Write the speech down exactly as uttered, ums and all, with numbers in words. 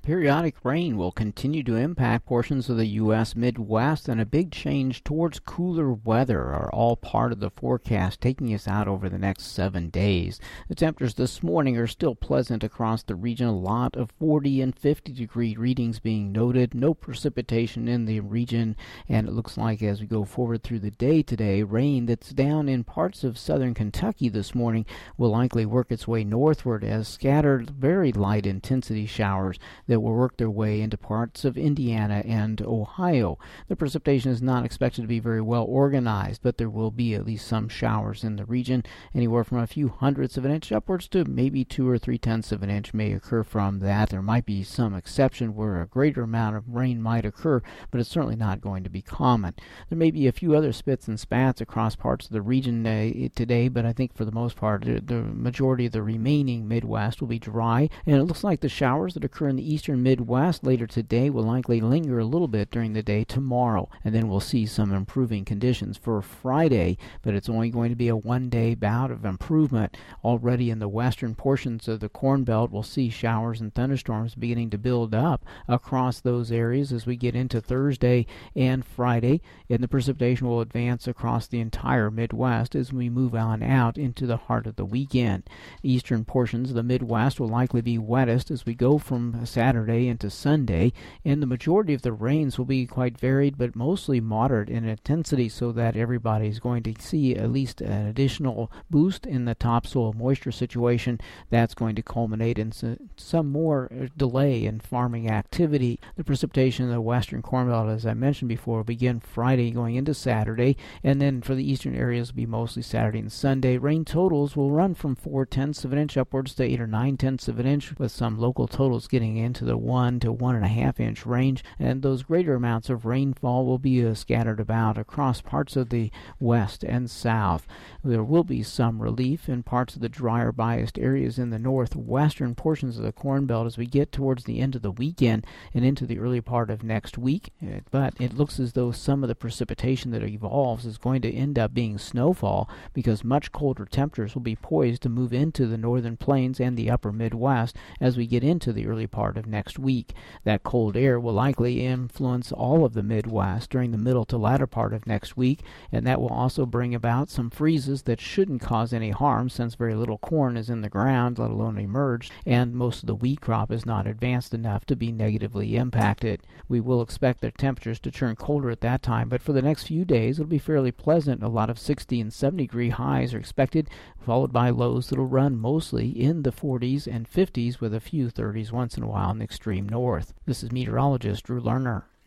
Periodic rain will continue to impact portions of the U S Midwest, and a big change towards cooler weather are all part of the forecast taking us out over the next seven days. The temperatures this morning are still pleasant across the region, a lot of forty and fifty degree readings being noted. No precipitation in the region, and it looks like as we go forward through the day today, rain that's down in parts of southern Kentucky this morning will likely work its way northward as scattered, very light intensity showers that will work their way into parts of Indiana and Ohio. The precipitation is not expected to be very well organized, but there will be at least some showers in the region. Anywhere from a few hundredths of an inch upwards to maybe two or three tenths of an inch may occur from that. There might be some exception where a greater amount of rain might occur, but it's certainly not going to be common. There may be a few other spits and spats across parts of the region uh, today, but I think for the most part the, the majority of the remaining Midwest will be dry, and it looks like the showers that occur in the eastern Midwest later today will likely linger a little bit during the day tomorrow, and then we'll see some improving conditions for Friday, but it's only going to be a one-day bout of improvement. Already in the western portions of the Corn Belt, we'll see showers and thunderstorms beginning to build up across those areas as we get into Thursday and Friday, and the precipitation will advance across the entire Midwest as we move on out into the heart of the weekend. Eastern portions of the Midwest will likely be wettest as we go from Saturday into Sunday, and the majority of the rains will be quite varied but mostly moderate in intensity, so that everybody is going to see at least an additional boost in the topsoil moisture situation. That's going to culminate in some more delay in farming activity. The precipitation in the western Corn Belt, as I mentioned before, will begin Friday going into Saturday, and then for the eastern areas will be mostly Saturday and Sunday. Rain totals will run from four tenths of an inch upwards to eight or nine tenths of an inch, with some local totals getting into the one to one and a half inch range, and those greater amounts of rainfall will be uh, scattered about across parts of the west and south. There will be some relief in parts of the drier biased areas in the northwestern portions of the Corn Belt as we get towards the end of the weekend and into the early part of next week, but it looks as though some of the precipitation that evolves is going to end up being snowfall, because much colder temperatures will be poised to move into the northern plains and the upper Midwest as we get into the early part of next week. That cold air will likely influence all of the Midwest during the middle to latter part of next week, and that will also bring about some freezes that shouldn't cause any harm, since very little corn is in the ground, let alone emerged, and most of the wheat crop is not advanced enough to be negatively impacted. We will expect the temperatures to turn colder at that time, but for the next few days it'll be fairly pleasant. A lot of sixty and seventy degree highs are expected, followed by lows that'll run mostly in the forties and fifties with a few thirties once in a while in the extreme north. This is meteorologist Drew Lerner.